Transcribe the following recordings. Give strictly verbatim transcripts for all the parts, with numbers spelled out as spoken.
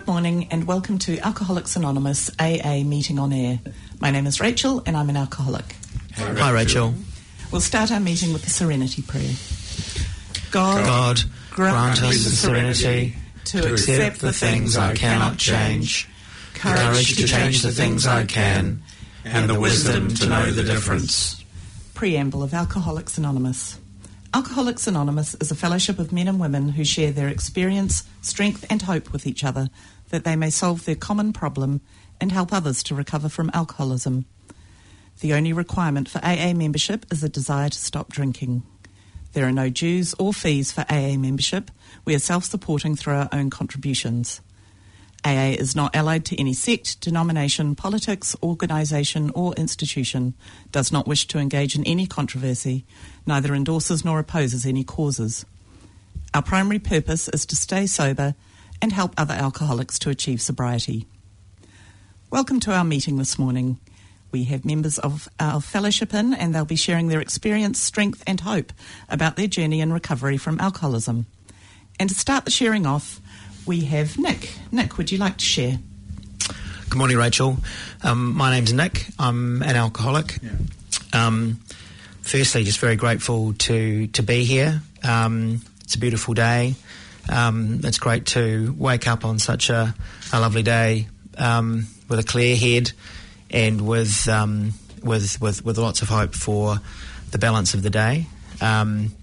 Good morning and welcome to Alcoholics Anonymous A A Meeting on Air. My name is Rachel and I'm an alcoholic. Hi, Rachel. Hi, Rachel. We'll start our meeting with the Serenity Prayer. God, God grant, grant us the serenity to, to accept the things I cannot change, the courage to change the things I can, and the wisdom to know the difference. Preamble of Alcoholics Anonymous. Alcoholics Anonymous is a fellowship of men and women who share their experience, strength and hope with each other that they may solve their common problem and help others to recover from alcoholism. The only requirement for A A membership is a desire to stop drinking. There are no dues or fees for A A membership. We are self-supporting through our own contributions. A A is not allied to any sect, denomination, politics, organisation or institution, does not wish to engage in any controversy, neither endorses nor opposes any causes. Our primary purpose is to stay sober and help other alcoholics to achieve sobriety. Welcome to our meeting this morning. We have members of our fellowship in and they'll be sharing their experience, strength and hope about their journey in recovery from alcoholism. And to start the sharing off, we have Nick. Nick, would you like to share? Good morning, Rachel. Um, my name's Nick. I'm an alcoholic. Yeah. Um, firstly, just very grateful to, to be here. Um, it's a beautiful day. Um, it's great to wake up on such a, a lovely day um, with a clear head and with, um, with with with lots of hope for the balance of the day. Um,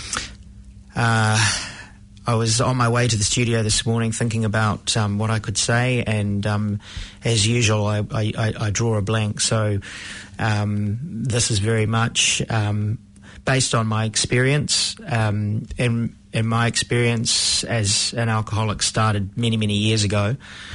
uh, I was on my way to the studio this morning thinking about um, what I could say, and um, as usual, I, I, I draw a blank. So um, this is very much um, based on my experience, um, and, and my experience as an alcoholic started many, many years ago.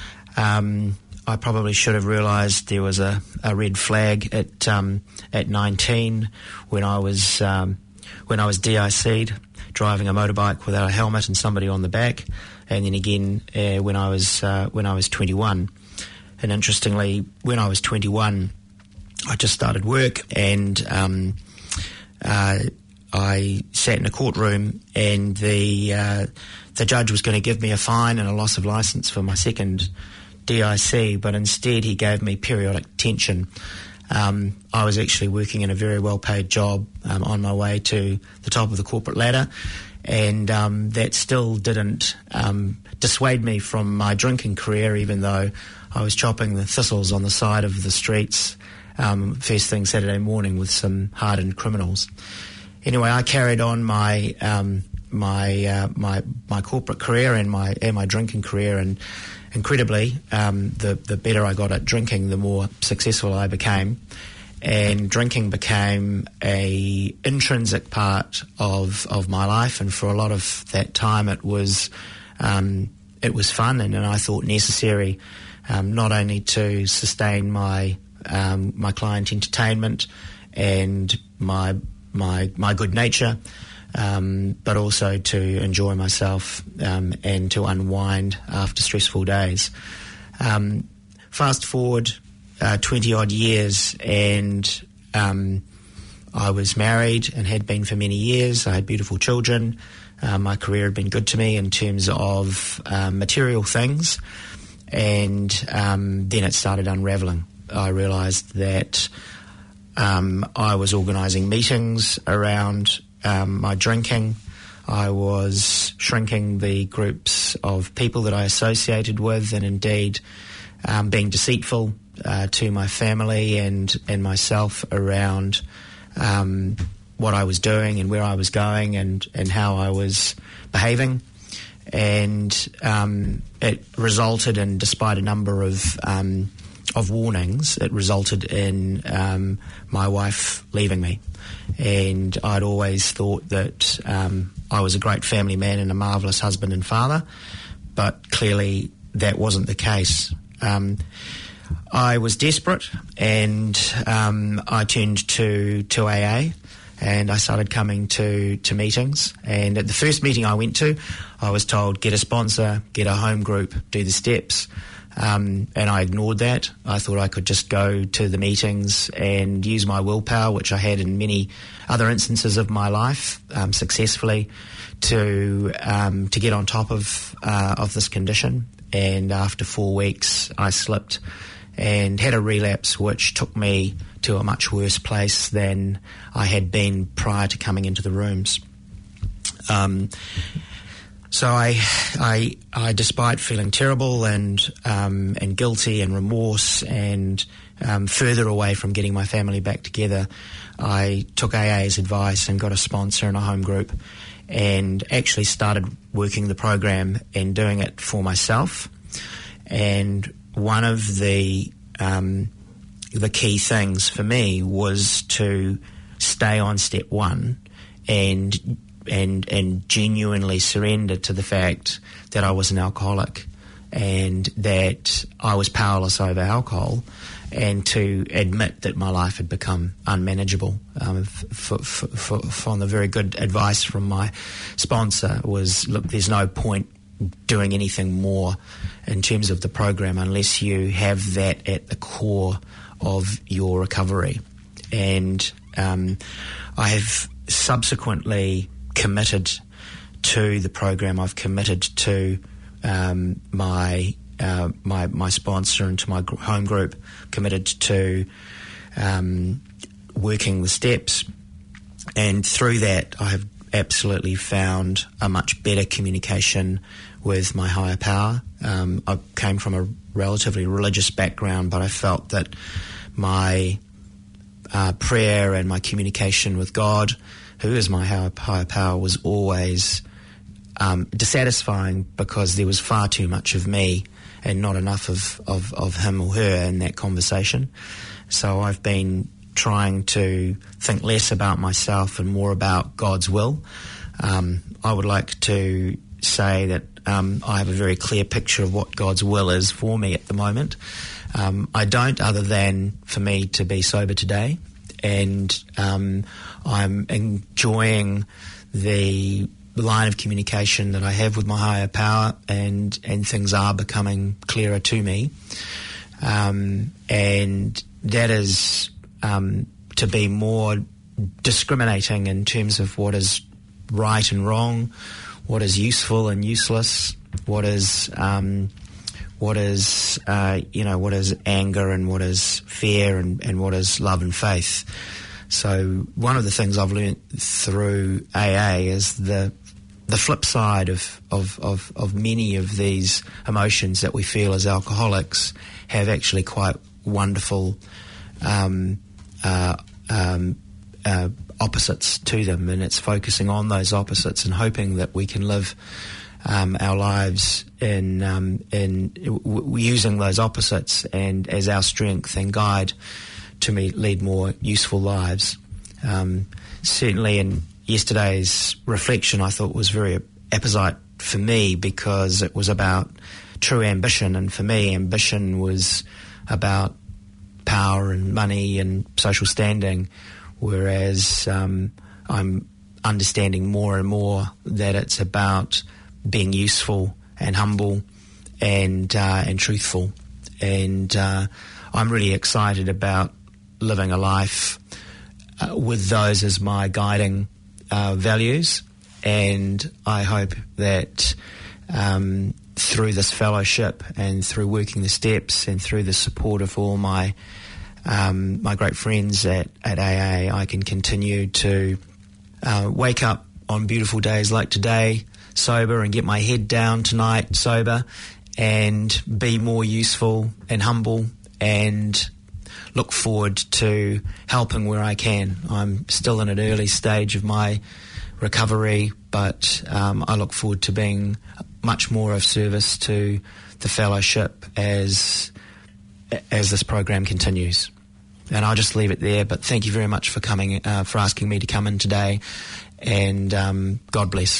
Um, I probably should have realised there was a, a red flag at um, at nineteen when I was um, when I was D I C'd. Driving a motorbike without a helmet and somebody on the back, and then again uh, when I was uh, when I was twenty-one. And interestingly, when I was twenty-one, I just started work, and um, uh, I sat in a courtroom, and the uh, the judge was going to give me a fine and a loss of licence for my second D I C, but instead he gave me periodic detention. Um, I was actually working in a very well-paid job um, on my way to the top of the corporate ladder, and um, that still didn't um, dissuade me from my drinking career, even though I was chopping the thistles on the side of the streets um, first thing Saturday morning with some hardened criminals. Anyway, I carried on my um, my uh, my my corporate career and my and my drinking career, and incredibly, um, the, the better I got at drinking, the more successful I became. And drinking became a intrinsic part of of my life, and for a lot of that time it was um, it was fun and, and I thought necessary, um, not only to sustain my um, my client entertainment and my my my good nature, Um, but also to enjoy myself um, and to unwind after stressful days. Um, fast forward uh, twenty-odd years, and um, I was married and had been for many years. I had beautiful children. Uh, my career had been good to me in terms of um, material things, and um, then it started unravelling. I realised that um, I was organising meetings around Um, my drinking. I was shrinking the groups of people that I associated with, and indeed um, being deceitful uh, to my family and, and myself around um, what I was doing and where I was going and, and how I was behaving. And um, it resulted in, despite a number of um, of warnings, it resulted in um, my wife leaving me. And I'd always thought that um, I was a great family man and a marvellous husband and father, but clearly that wasn't the case. Um, I was desperate, and um, I turned to, to A A, and I started coming to, to meetings. And at the first meeting I went to, I was told, get a sponsor, get a home group, do the steps. Um, and I ignored that. I thought I could just go to the meetings and use my willpower, which I had in many other instances of my life um, successfully, to um, to get on top of uh, of this condition. and after four weeks I slipped and had a relapse, which took me to a much worse place than I had been prior to coming into the rooms. Um, so I, I, I, despite feeling terrible and um, and guilty and remorse and um, further away from getting my family back together, I took A A's advice and got a sponsor and a home group, and actually started working the program and doing it for myself. And one of the um, the key things for me was to stay on step one and and and genuinely surrender to the fact that I was an alcoholic and that I was powerless over alcohol, and to admit that my life had become unmanageable. Um, for, for, for, from the very good advice from my sponsor was, look, there's no point doing anything more in terms of the program unless you have that at the core of your recovery. And um, I have subsequently committed to the program. I've committed to um, my uh, my my sponsor and to my gr- home group, committed to um, working the steps, and through that I have absolutely found a much better communication with my higher power. Um, I came from a relatively religious background, but I felt that my uh, prayer and my communication with God, who is my higher, higher power, was always um, dissatisfying because there was far too much of me and not enough of, of, of him or her in that conversation. So I've been trying to think less about myself and more about God's will. Um, I would like to say that um, I have a very clear picture of what God's will is for me at the moment. Um, I don't, other than for me to be sober today, and um, I'm enjoying the line of communication that I have with my higher power, and, and things are becoming clearer to me. Um, and that is um, to be more discriminating in terms of what is right and wrong, what is useful and useless, what is um, what is uh, you know what is anger and what is fear and, and what is love and faith. So one of the things I've learned through A A is the the flip side of, of, of, of many of these emotions that we feel as alcoholics have actually quite wonderful um, uh, um, uh, opposites to them, and it's focusing on those opposites and hoping that we can live um, our lives in um, in w- using those opposites and as our strength and guide to me lead more useful lives. Um, certainly in yesterday's reflection, I thought was very apposite for me because it was about true ambition, and for me ambition was about power and money and social standing, whereas um, I'm understanding more and more that it's about being useful and humble and uh, and truthful. And uh, I'm really excited about living a life uh, with those as my guiding uh, values, and I hope that um, through this fellowship and through working the steps and through the support of all my um, my great friends at, at A A, I can continue to uh, wake up on beautiful days like today sober and get my head down tonight sober and be more useful and humble and look forward to helping where I can. I'm still in an early stage of my recovery, but um, I look forward to being much more of service to the fellowship as as this program continues. And I'll just leave it there, but thank you very much for coming, uh, for asking me to come in today, and um, God bless.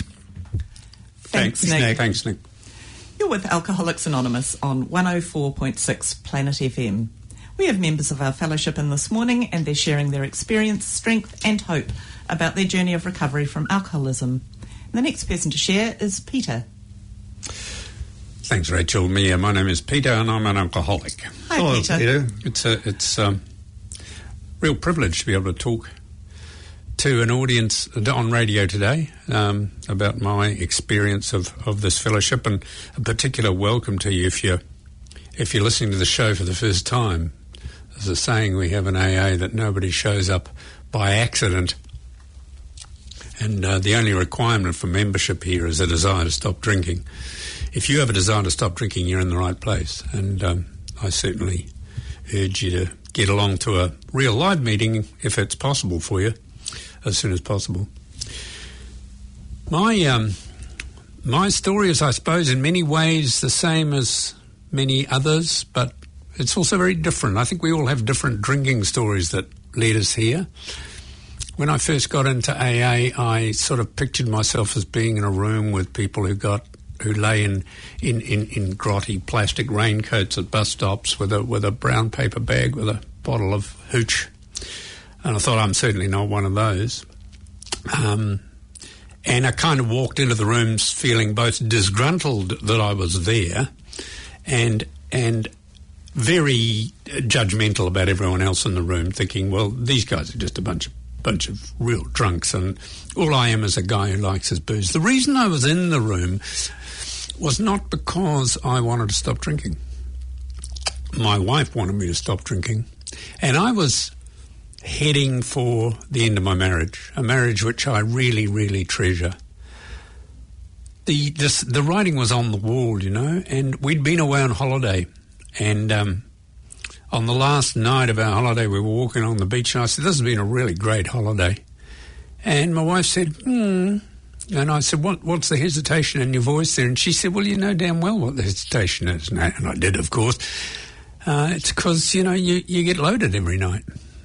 Thanks, Thanks, Nick. Nick. Thanks, Nick. You're with Alcoholics Anonymous on one oh four point six Planet F M. We have members of our fellowship in this morning, and they're sharing their experience, strength and hope about their journey of recovery from alcoholism. And the next person to share is Peter. Thanks, Rachel. Me, uh, my name is Peter, and I'm an alcoholic. Hi, Hello, Peter. Peter. It's a it's um, real privilege to be able to talk to an audience on radio today um, about my experience of, of this fellowship, and a particular welcome to you if you're, if you're listening to the show for the first time. There's a saying we have in A A that nobody shows up by accident, and uh, the only requirement for membership here is a desire to stop drinking. If you have a desire to stop drinking, you're in the right place, and um, I certainly urge you to get along to a real live meeting if it's possible for you, as soon as possible. My um, my story is, I suppose, in many ways the same as many others, but it's also very different. I think we all have different drinking stories that lead us here. When I first got into A A, I sort of pictured myself as being in a room with people who got who lay in, in, in, in grotty plastic raincoats at bus stops with a with a brown paper bag with a bottle of hooch. And I thought, I'm certainly not one of those. Um, and I kind of walked into the rooms feeling both disgruntled that I was there and and very judgmental about everyone else in the room, thinking, well, these guys are just a bunch of bunch of real drunks, and all I am is a guy who likes his booze. The reason I was in the room was not because I wanted to stop drinking. My wife wanted me to stop drinking, and I was heading for the end of my marriage, a marriage which I really, really treasure. The this, the writing was on the wall, you know, and we'd been away on holiday, and um, on the last night of our holiday we were walking on the beach, and I said, this has been a really great holiday. And my wife said, hmm. And I said, what, what's the hesitation in your voice there? And she said, well, you know damn well what the hesitation is. And I did, of course. Uh, it's because, you know, you, you get loaded every night.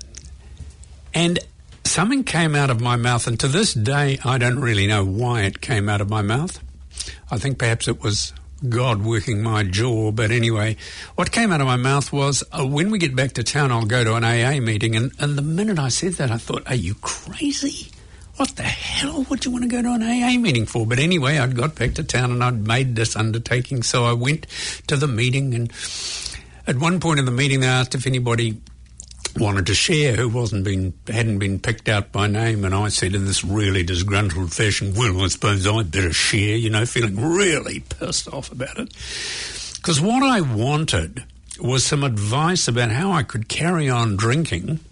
And something came out of my mouth, and to this day I don't really know why it came out of my mouth. I think perhaps it was God working my jaw, but anyway, what came out of my mouth was, oh, when we get back to town I'll go to an A A meeting. And, and the minute I said that I thought, are you crazy? What the hell would you want to go to an A A meeting for? But anyway, I'd got back to town and I'd made this undertaking, so I went to the meeting, and at one point in the meeting they asked if anybody wanted to share who wasn't been hadn't been picked out by name, and I said in this really disgruntled fashion, well, I suppose I'd better share, you know, feeling really pissed off about it. Because what I wanted was some advice about how I could carry on drinking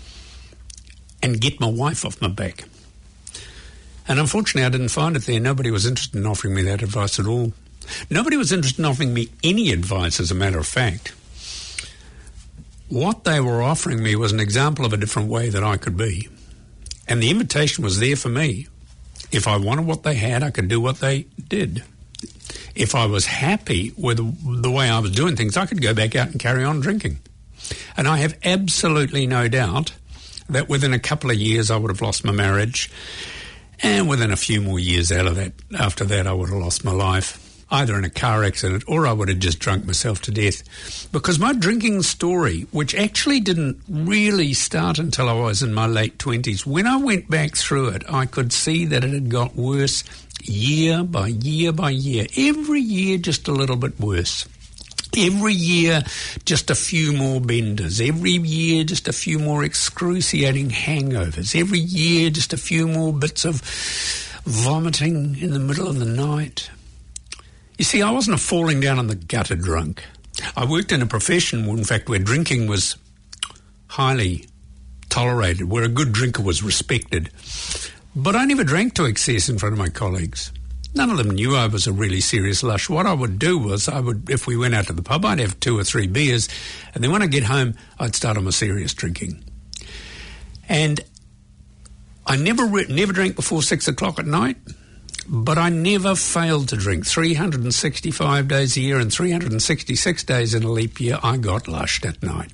and get my wife off my back. And unfortunately I didn't find it there. Nobody was interested in offering me that advice at all. Nobody was interested in offering me any advice, as a matter of fact. What they were offering me was an example of a different way that I could be. And the invitation was there for me. If I wanted what they had, I could do what they did. If I was happy with the way I was doing things, I could go back out and carry on drinking. And I have absolutely no doubt that within a couple of years I would have lost my marriage, and within a few more years out of that, after that, I would have lost my life, either in a car accident or I would have just drunk myself to death. Because my drinking story, which actually didn't really start until I was in my late twenties, when I went back through it, I could see that it had got worse year by year by year. Every year just a little bit worse. Every year, just a few more benders. Every year, just a few more excruciating hangovers. Every year, just a few more bits of vomiting in the middle of the night. You see, I wasn't a falling down on the gutter drunk. I worked in a profession, in fact, where drinking was highly tolerated, where a good drinker was respected. But I never drank to excess in front of my colleagues. None of them knew I was a really serious lush. What I would do was, I would, if we went out to the pub, I'd have two or three beers, and then when I get home, I'd start on my serious drinking. And I never re- never drank before six o'clock at night, but I never failed to drink. three hundred sixty-five days a year and three hundred sixty-six days in a leap year, I got lushed at night.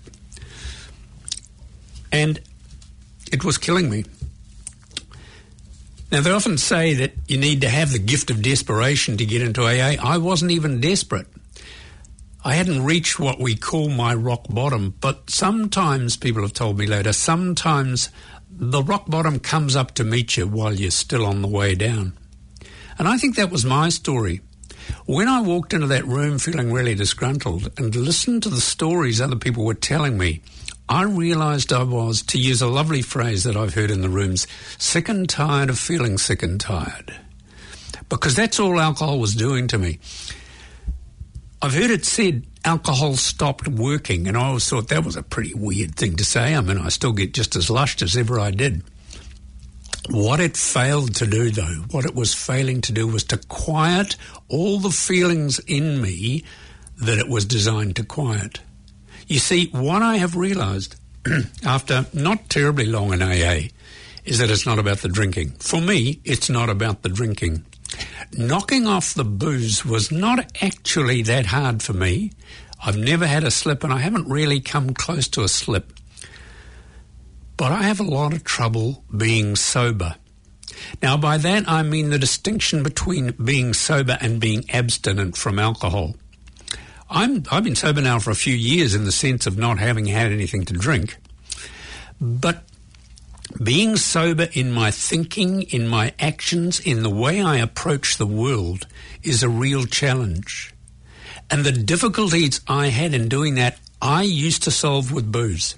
And it was killing me. Now, they often say that you need to have the gift of desperation to get into A A. I wasn't even desperate. I hadn't reached what we call my rock bottom, but sometimes, people have told me later, sometimes the rock bottom comes up to meet you while you're still on the way down. And I think that was my story. When I walked into that room feeling really disgruntled and listened to the stories other people were telling me, I realised I was, to use a lovely phrase that I've heard in the rooms, sick and tired of feeling sick and tired. Because that's all alcohol was doing to me. I've heard it said alcohol stopped working, and I always thought that was a pretty weird thing to say. I mean, I still get just as lushed as ever I did. What it failed to do, though, what it was failing to do was to quiet all the feelings in me that it was designed to quiet. You see, what I have realised after not terribly long in A A is that it's not about the drinking. For me, it's not about the drinking. Knocking off the booze was not actually that hard for me. I've never had a slip, and I haven't really come close to a slip. But I have a lot of trouble being sober. Now, by that I mean the distinction between being sober and being abstinent from alcohol. I'm, I've been sober now for a few years in the sense of not having had anything to drink. But being sober in my thinking, in my actions, in the way I approach the world is a real challenge. And the difficulties I had in doing that, I used to solve with booze.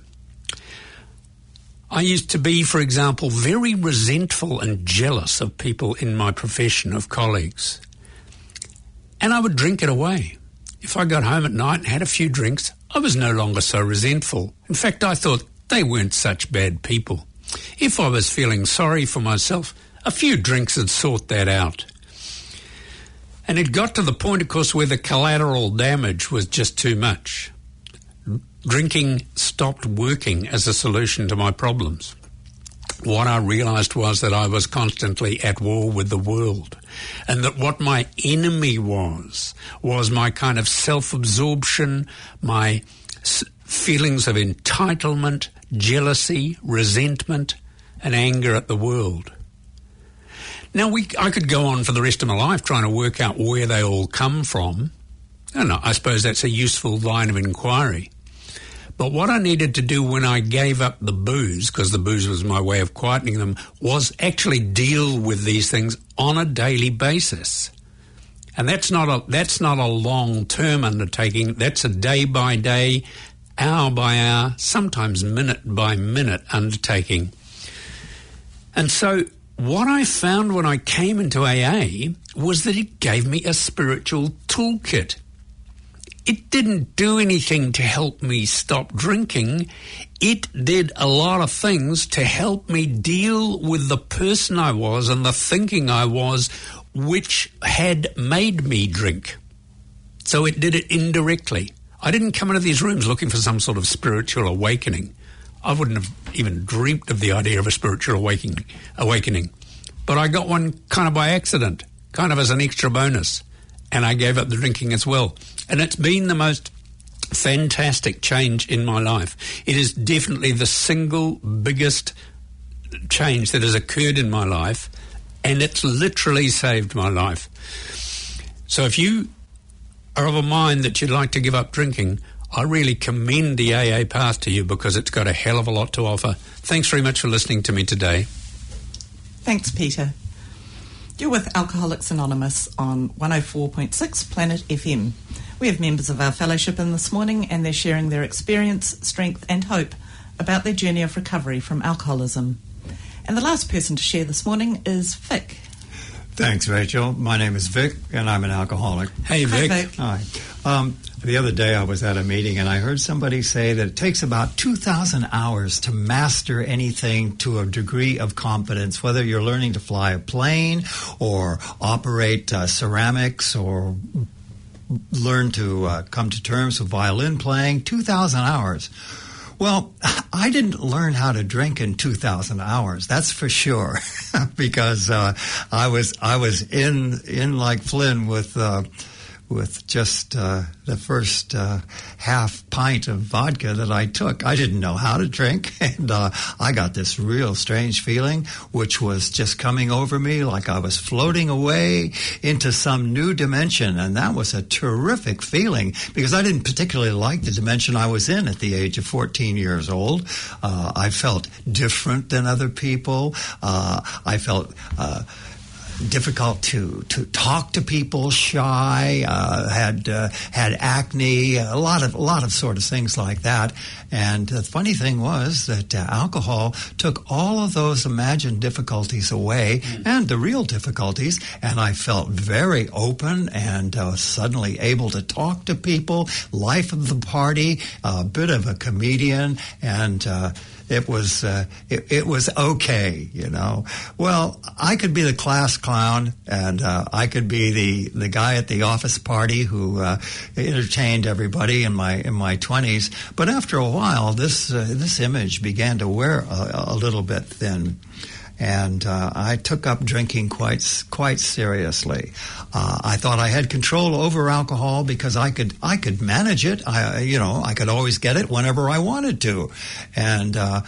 I used to be, for example, very resentful and jealous of people in my profession, of colleagues. And I would drink it away. If I got home at night and had a few drinks, I was no longer so resentful. In fact, I thought they weren't such bad people. If I was feeling sorry for myself, a few drinks would sort that out. And it got to the point, of course, where the collateral damage was just too much. Drinking stopped working as a solution to my problems. What I realised was that I was constantly at war with the world, and that what my enemy was, was my kind of self-absorption, my s- feelings of entitlement, jealousy, resentment, and anger at the world. Now, we, I could go on for the rest of my life trying to work out where they all come from, and I suppose that's a useful line of inquiry. But what I needed to do when I gave up the booze, because the booze was my way of quietening them, was actually deal with these things on a daily basis. And that's not a that's not a long-term undertaking. That's a day-by-day, hour-by-hour, sometimes minute-by-minute undertaking. And so what I found when I came into A A was that it gave me a spiritual toolkit. It didn't do anything to help me stop drinking. It did a lot of things to help me deal with the person I was and the thinking I was, which had made me drink. So it did it indirectly. I didn't come into these rooms looking for some sort of spiritual awakening. I wouldn't have even dreamt of the idea of a spiritual awakening. awakening. But I got one kind of by accident, kind of as an extra bonus. And I gave up the drinking as well. And it's been the most fantastic change in my life. It is definitely the single biggest change that has occurred in my life, and it's literally saved my life. So if you are of a mind that you'd like to give up drinking, I really commend the A A path to you, because it's got a hell of a lot to offer. Thanks very much for listening to me today. Thanks, Peter. You're with Alcoholics Anonymous on one oh four point six Planet F M. We have members of our fellowship in this morning, and they're sharing their experience, strength and hope about their journey of recovery from alcoholism. And the last person to share this morning is Vic. Thanks, Rachel. My name is Vic, and I'm an alcoholic. Hey, Vic. Hi, Vic. Hi. Um, the other day I was at a meeting, and I heard somebody say that it takes about two thousand hours to master anything to a degree of competence, whether you're learning to fly a plane or operate uh, ceramics or learn to uh, come to terms with violin playing. two thousand hours. Well, I didn't learn how to drink in two thousand hours. That's for sure, because uh, I was I was in in like Flynn with uh, with just uh, the first uh, half pint of vodka that I took. I didn't know how to drink, and uh, I got this real strange feeling, which was just coming over me like I was floating away into some new dimension, and that was a terrific feeling, because I didn't particularly like the dimension I was in at the age of fourteen years old. Uh, I felt different than other people. Uh, I felt... Uh, difficult to, to talk to people, shy, uh, had uh, had acne, a lot of a lot of sort of things like that. And the funny thing was that uh, alcohol took all of those imagined difficulties away, mm. and the real difficulties, and I felt very open and uh, suddenly able to talk to people, life of the party, a bit of a comedian, and uh, it was uh, it, it was okay, you know. Well, I could be the class clown, and uh, I could be the, the guy at the office party who uh, entertained everybody in my in my twenties. But after a while, this uh, this image began to wear a, a little bit thin. And uh, I took up drinking quite quite seriously. Uh, I thought I had control over alcohol because I could I could manage it. I you know I could always get it whenever I wanted to, and uh,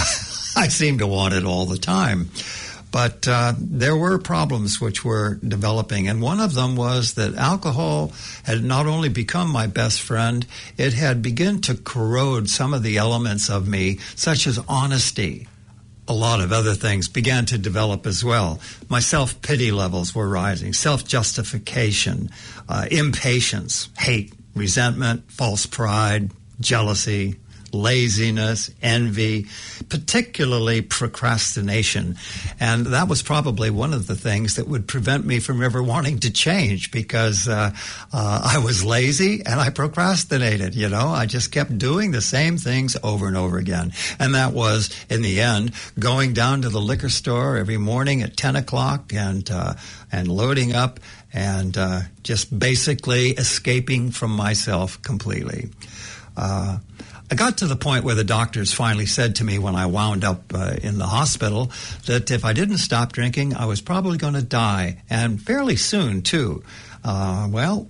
I seemed to want it all the time. But uh, there were problems which were developing, and one of them was that alcohol had not only become my best friend, it had begun to corrode some of the elements of me, such as honesty. A lot of other things began to develop as well. My self-pity levels were rising, self-justification, uh, impatience, hate, resentment, false pride, jealousy, laziness, envy, particularly procrastination. And that was probably one of the things that would prevent me from ever wanting to change, because uh, uh, I was lazy and I procrastinated, you know. I just kept doing the same things over and over again. And that was, in the end, going down to the liquor store every morning at ten o'clock and, uh, and loading up and uh, just basically escaping from myself completely. Uh, I got to the point where the doctors finally said to me when I wound up uh, in the hospital that if I didn't stop drinking, I was probably going to die, and fairly soon, too. Uh, well,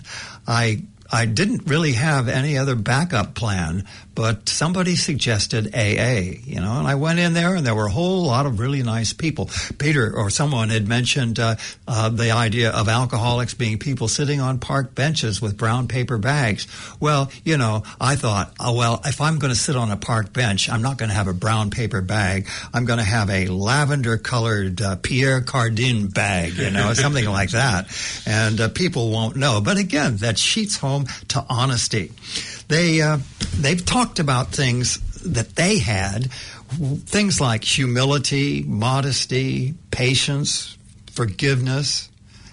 I I didn't really have any other backup plan, but somebody suggested A A, you know, and I went in there, and there were a whole lot of really nice people. Peter or someone had mentioned uh, uh, the idea of alcoholics being people sitting on park benches with brown paper bags. Well, you know, I thought, oh, well, if I'm going to sit on a park bench, I'm not going to have a brown paper bag. I'm going to have a lavender-colored uh, Pierre Cardin bag, you know, something like that. And uh, people won't know. But again, that sheets home to honesty. They uh, they've talked about things that they had, things like humility, modesty, patience, forgiveness,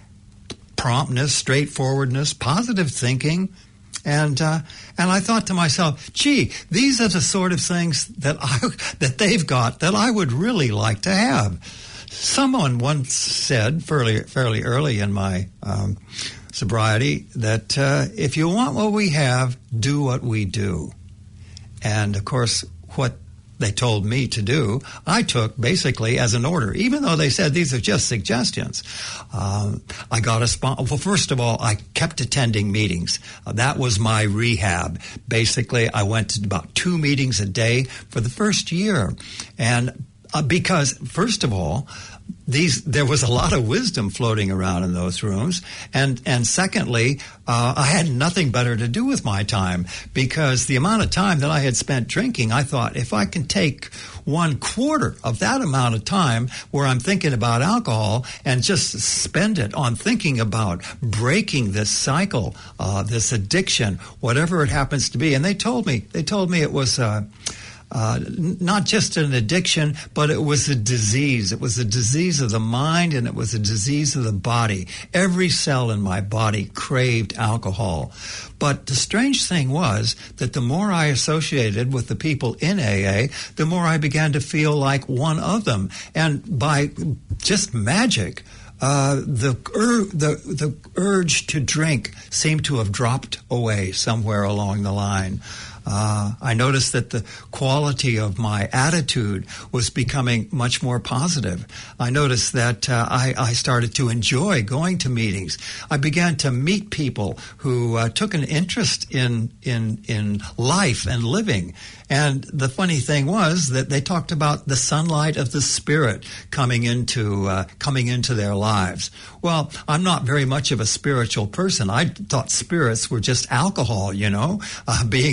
promptness, straightforwardness, positive thinking, and uh, and I thought to myself, gee, these are the sort of things that I that they've got that I would really like to have. Someone once said fairly fairly early in my um, sobriety that uh, if you want what we have, do what we do. And of course, what they told me to do, I took basically as an order, even though they said these are just suggestions. Um, I got a spon- well, first of all, I kept attending meetings. Uh, that was my rehab. Basically, I went to about two meetings a day for the first year. And uh, because, first of all, These there was a lot of wisdom floating around in those rooms, and and secondly, uh, I had nothing better to do with my time, because the amount of time that I had spent drinking, I thought, if I can take one quarter of that amount of time where I'm thinking about alcohol and just spend it on thinking about breaking this cycle, uh, this addiction, whatever it happens to be. And they told me they told me it was. Uh, Uh, not just an addiction, but it was a disease. It was a disease of the mind, and it was a disease of the body. Every cell in my body craved alcohol. But the strange thing was that the more I associated with the people in A A, the more I began to feel like one of them. And by just magic, Uh, the, ur- the the urge to drink seemed to have dropped away somewhere along the line. Uh, I noticed that the quality of my attitude was becoming much more positive. I noticed that uh, I, I started to enjoy going to meetings. I began to meet people who uh, took an interest in in in life and living. And the funny thing was that they talked about the sunlight of the Spirit coming into uh, coming into their lives. Well, I'm not very much of a spiritual person. I thought spirits were just alcohol, you know, uh, being under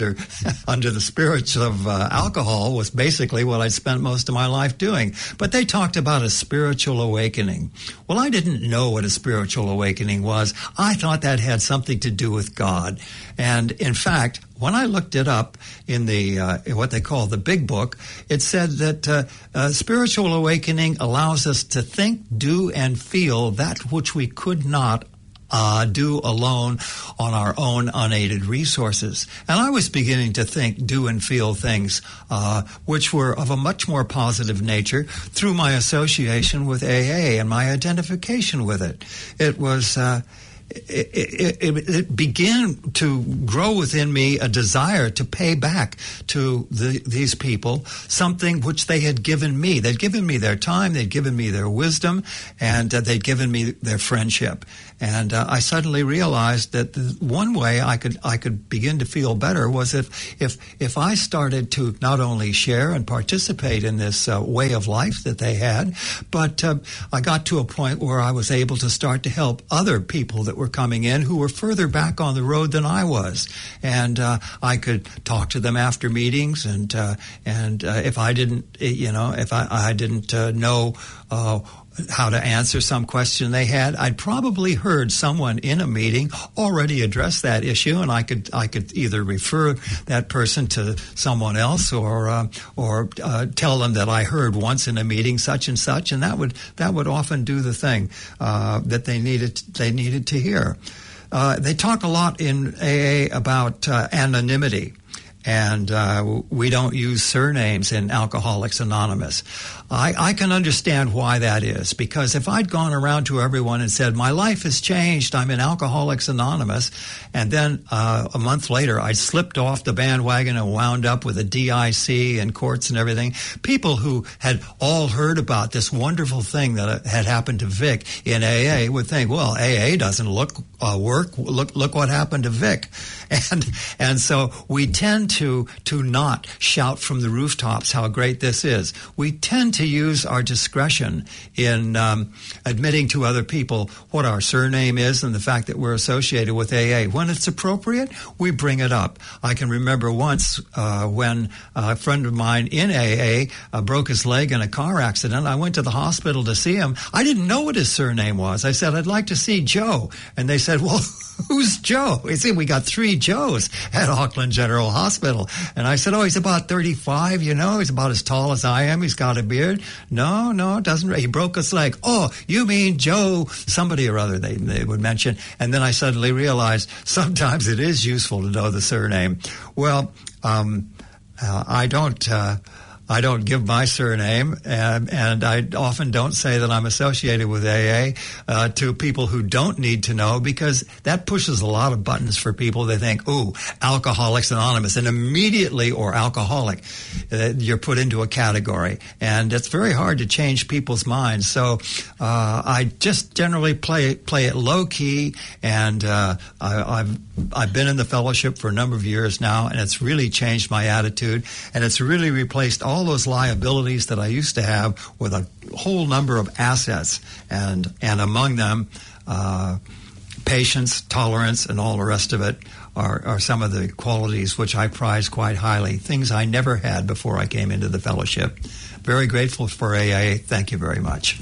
under under the spirits of uh, alcohol was basically what I spent most of my life doing. But they talked about a spiritual awakening. Well, I didn't know what a spiritual awakening was. I thought that had something to do with God. And in fact, when I looked it up in the uh, in what they call the Big Book, it said that uh, uh, spiritual awakening allows us to think, do, and feel that which we could not Uh, do alone on our own unaided resources. And I was beginning to think, do, and feel things uh, which were of a much more positive nature through my association with A A and my identification with it. It was... Uh, It, it, it, it began to grow within me a desire to pay back to the, these people something which they had given me. They'd given me their time, they'd given me their wisdom, and uh, they'd given me their friendship. And uh, I suddenly realized that the one way I could I could begin to feel better was if if if I started to not only share and participate in this uh, way of life that they had, but uh, I got to a point where I was able to start to help other people that were coming in who were further back on the road than I was, and uh, I could talk to them after meetings, and uh, and uh, if I didn't, you know, if I, I didn't uh, know uh, how to answer some question they had, I'd probably heard someone in a meeting already address that issue, and I could I could either refer that person to someone else, or uh, or uh, tell them that I heard once in a meeting such and such, and that would that would often do the thing uh, that they needed they needed to hear. Uh, they talk a lot in A A about uh, anonymity. And uh, we don't use surnames in Alcoholics Anonymous. I, I can understand why that is, because if I'd gone around to everyone and said, my life has changed, I'm in Alcoholics Anonymous, and then uh, a month later I slipped off the bandwagon and wound up with a D I C and courts and everything, people who had all heard about this wonderful thing that had happened to Vic in A A would think, well, A A doesn't look uh, work. Look, look what happened to Vic. And and so we tend to to not shout from the rooftops how great this is. We tend to use our discretion in um, admitting to other people what our surname is and the fact that we're associated with A A. When it's appropriate, we bring it up. I can remember once uh, when a friend of mine in A A uh, broke his leg in a car accident. I went to the hospital to see him. I didn't know what his surname was. I said, I'd like to see Joe. And they said, well, who's Joe? You see, we got three Joes at Auckland General Hospital. And I said, oh, he's about thirty-five, you know, he's about as tall as I am. He's got a beard. No, no, it doesn't. He broke his leg. Oh, you mean Joe somebody or other, they, they would mention. And then I suddenly realized sometimes it is useful to know the surname. Well, um, uh, I don't... Uh, I don't give my surname, and, and I often don't say that I'm associated with A A uh, to people who don't need to know, because that pushes a lot of buttons for people. They think, ooh, Alcoholics Anonymous, and immediately, or alcoholic, uh, you're put into a category. And it's very hard to change people's minds. So uh, I just generally play play it low-key, and uh, I, I've I've been in the fellowship for a number of years now, and it's really changed my attitude, and it's really replaced all those liabilities that I used to have with a whole number of assets, and and among them, uh, patience, tolerance, and all the rest of it are, are some of the qualities which I prize quite highly, things I never had before I came into the fellowship. Very grateful for A A. Thank you very much.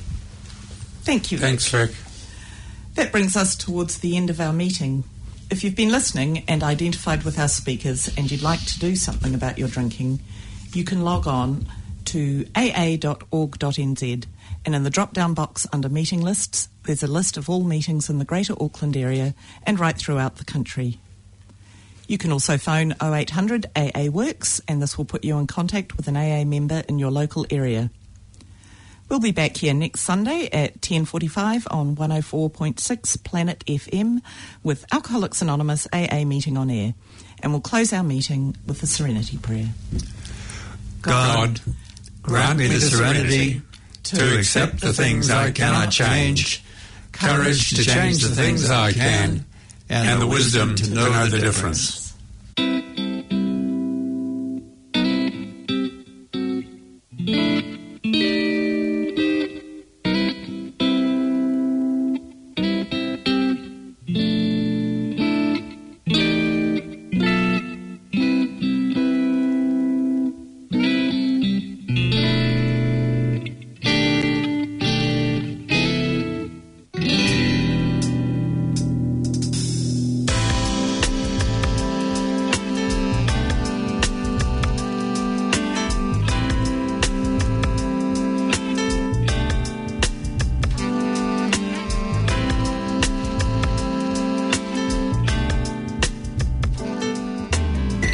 Thank you, Vic. Thanks, Vic. That brings us towards the end of our meeting. If you've been listening and identified with our speakers and you'd like to do something about your drinking, you can log on to a a dot org dot n z, and in the drop-down box under meeting lists, there's a list of all meetings in the Greater Auckland area and right throughout the country. You can also phone oh eight hundred A A Works, and this will put you in contact with an A A member in your local area. We'll be back here next Sunday at ten forty-five on one oh four point six Planet F M with Alcoholics Anonymous A A Meeting on Air. And we'll close our meeting with the Serenity Prayer. God, grant me the serenity to accept the things I cannot change, courage to change the things I can, and the wisdom to know the difference.